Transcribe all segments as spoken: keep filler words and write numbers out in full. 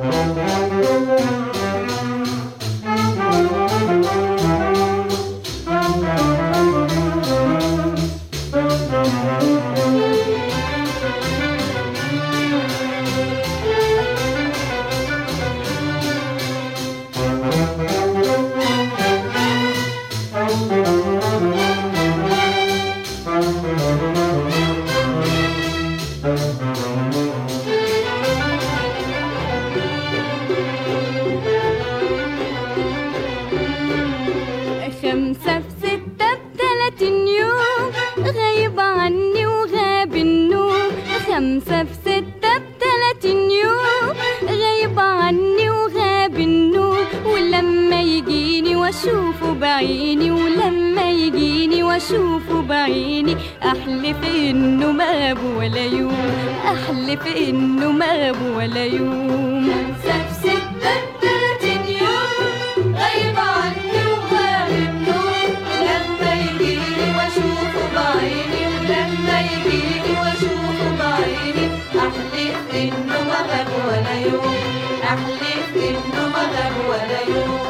خمسة في ستة بتلاتين يوم غايب عني وغاب النوم. خمسة في ستة بتلاتين يوم غايب عني وغاب النوم. ولما يجيني واشوفه بعيني ولما يجيني واشوفه بعيني احلف انه ما غاب ولا يوم. احلف انه ما غاب ولا يوم. خمسة في ستة بتلاتين يوم غايب عني وغاب النوم. ولما يجيني واشوفه بعيني ولما يجيني واشوفه بعيني احلف انه ما غاب ولا يوم. احلف انه ما غاب ولا يوم.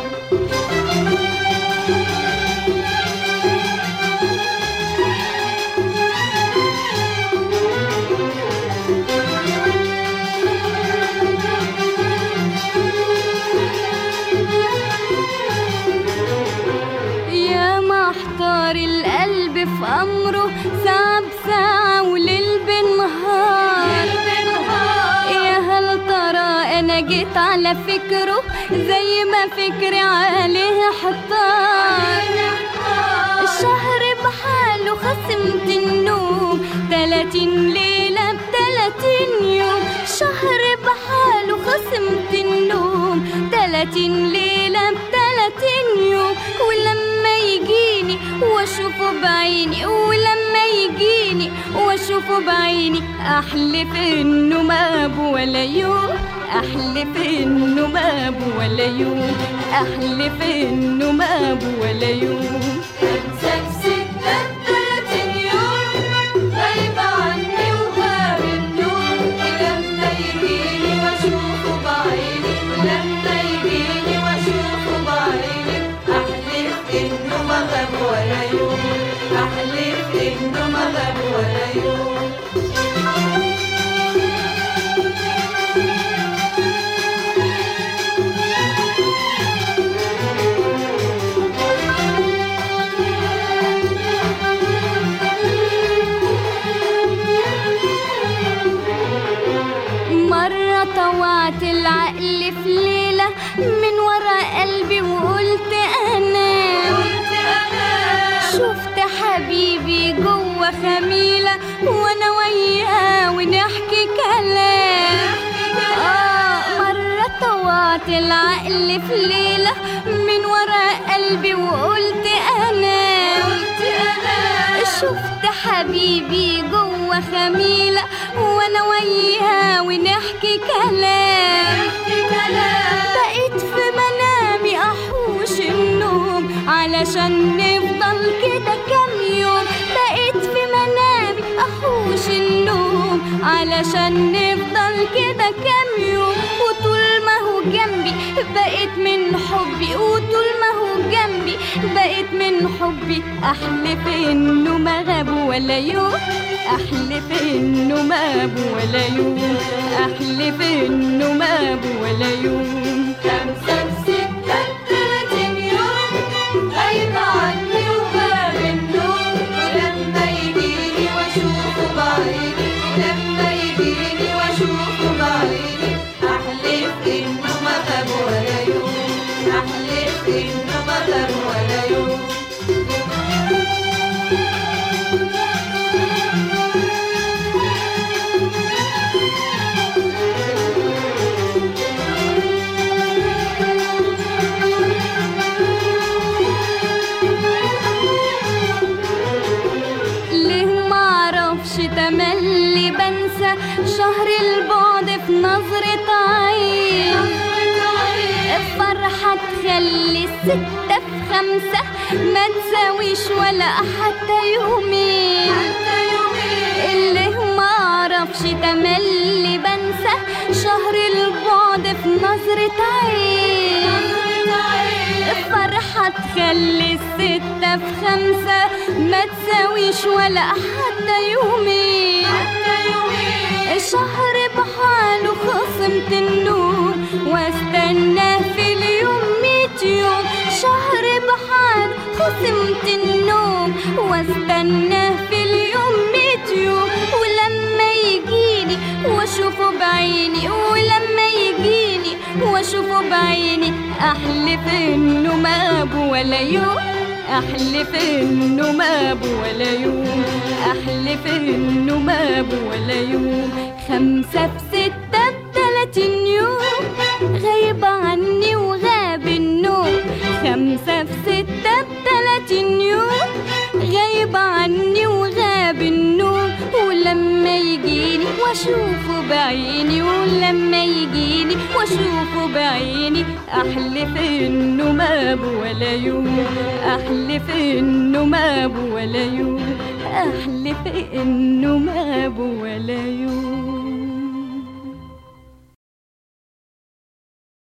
محتار القلب في أمره ساعة بساعة وليل بنهار. يا هل ترى أنا جيت على فكره زي ما فكري عليه حطار. الشهر بحاله خصمت النوم تلاتين ليلة بتلاتين يوم. شهر بحاله خصمت النوم تلاتين ليلة بتلاتين يوم. ولما يجيني واشوفه بعيني ولما يجيني واشوفه بعيني احلف انه ما غاب ولا يوم. احلف انه ما غاب ولا يوم. احلف انه ما غاب ولا يوم. خمسة في ستة بتلاتين يوم غايب عني وغاب النوم. ولما يجيني واشوفه بعيني ولما يجيني واشوفه بعيني احلف انه ما غاب ولا يوم. احلف انه ما غاب ولا يوم. مرة طوعت العقل في ليلة من ورا قلبي وقلت أنام. شفت حبيبي جوه خميلة وانا وياه ونحكي كلام. آه مرة طوعت العقل في ليلة من ورا قلبي وقلت أنام. شفت حبيبي جوه خميلة وانا وياه ونحكي كلام. بقيت في منامي احوش النوم علشان نفضل كده كام يوم. بقيت في منامي احوش النوم علشان نفضل كده كام يوم. وطول ما هو جنبي بقيت من حبي وطول ما هو جنبي بقيت من حبي احلف انه ما غاب ولا يوم. احلف انه ما غاب ولا يوم. احلف انه ما غاب ولا يوم. خمسة في ستة بتلاتين يوم غايب عني وغاب النوم. ولما يجيني واشوفه بعيني ولما يجيني واشوفه بعيني احلف انه ما غاب ولا يوم. احلف انه ما غاب ولا يوم. تملي بنسى شهر البعد في نظرة عين. الفرحة تخلي الستة في خمسة ما تساويش ولا حتى يومين. اللي معرفش تملي بنسى شهر البعد بعد في نظرة عين، فرحة تخلي الستة في خمسة ما تساويش ولا حتى يومين. شهر بحاله خصمت النوم واستناه في اليوم ميت يوم. شهر بحاله خصمت النوم واستناه في اليوم ميت يوم. ولما يجيني واشوفه بعيني، ولما يجيني واشوفه بعيني، احلف انه ما غاب ولا يوم، احلف انه ما غاب ولا يوم، احلف انه ما غاب ولا يوم. خمسة في ستة بتلاتين يوم غايب عني وغاب النوم. خمسة في ستة بتلاتين يوم غايب عني وغاب النوم. ولما يجيني واشوفه بعيني، ولما يجيني واشوفه بعيني، احلف انه ما غاب ولا يوم، احلف انه ما غاب ولا يوم، احلف انه ما غاب ولا يوم.